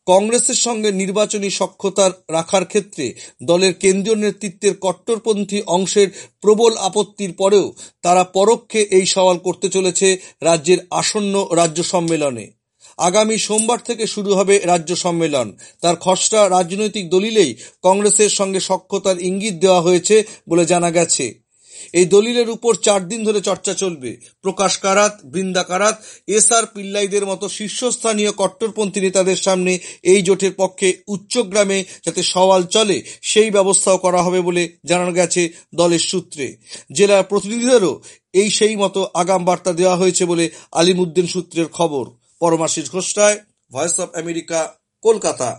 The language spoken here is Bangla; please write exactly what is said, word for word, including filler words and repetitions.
কংগ্রেসের সঙ্গে নির্বাচনী সখ্যতা রাখার ক্ষেত্রে দলের কেন্দ্রীয় নেতৃত্বের কট্টরপন্থী অংশের প্রবল আপত্তির পরেও তারা পরোক্ষে এই সওয়াল করতে চলেছে রাজ্যের আসন্ন রাজ্য সম্মেলনে। আগামী সোমবার থেকে শুরু হবে রাজ্য সম্মেলন। তার খসড়া রাজনৈতিক দলিলেই কংগ্রেসের সঙ্গে সখ্যতার ইঙ্গিত দেওয়া হয়েছে বলে জানা গেছে। এই দলিলের উপর চার দিন ধরে চর্চা চলবে। প্রকাশ কারাত, বৃন্দা কারাত, এস আর পিল্লাইদের মতো শীর্ষস্থানীয় কট্টরপন্থী নেতাদের সামনে এই জোটের পক্ষে উচ্চগ্রামে যাতে সওয়াল চলে সেই ব্যবস্থাও করা হবে বলে জানা গেছে দলের সূত্রে। জেলার প্রতিনিধিদেরও এই সেই মতো আগাম বার্তা দেওয়া হয়েছে বলে আলিমুদ্দিন সূত্রের খবর। Paramashis Ghosh Roy, voice of America, Kolkata.